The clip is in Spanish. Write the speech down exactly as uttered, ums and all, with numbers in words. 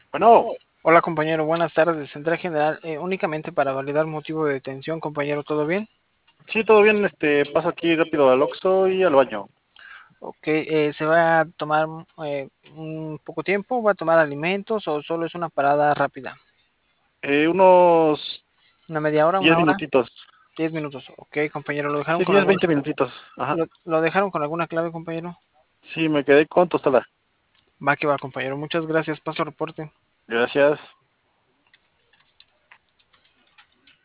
Bueno, Hola compañero, buenas tardes. Central General, eh, únicamente para validar motivo de detención, compañero, ¿todo bien? sí, todo bien, este, paso aquí rápido al Oxxo y al baño. Ok, eh, ¿se va a tomar eh, un poco tiempo? ¿Va a tomar alimentos o solo es una parada rápida? Eh, unos ¿Una media hora, diez una hora? minutitos. Diez minutos. Ok, compañero, ¿lo dejaron Sí, con diez, algún, veinte minutitos. Ajá. lo, lo dejaron con alguna clave, compañero? Sí, me quedé con tostada. Va que va, compañero. Muchas gracias. Paso reporte. Gracias.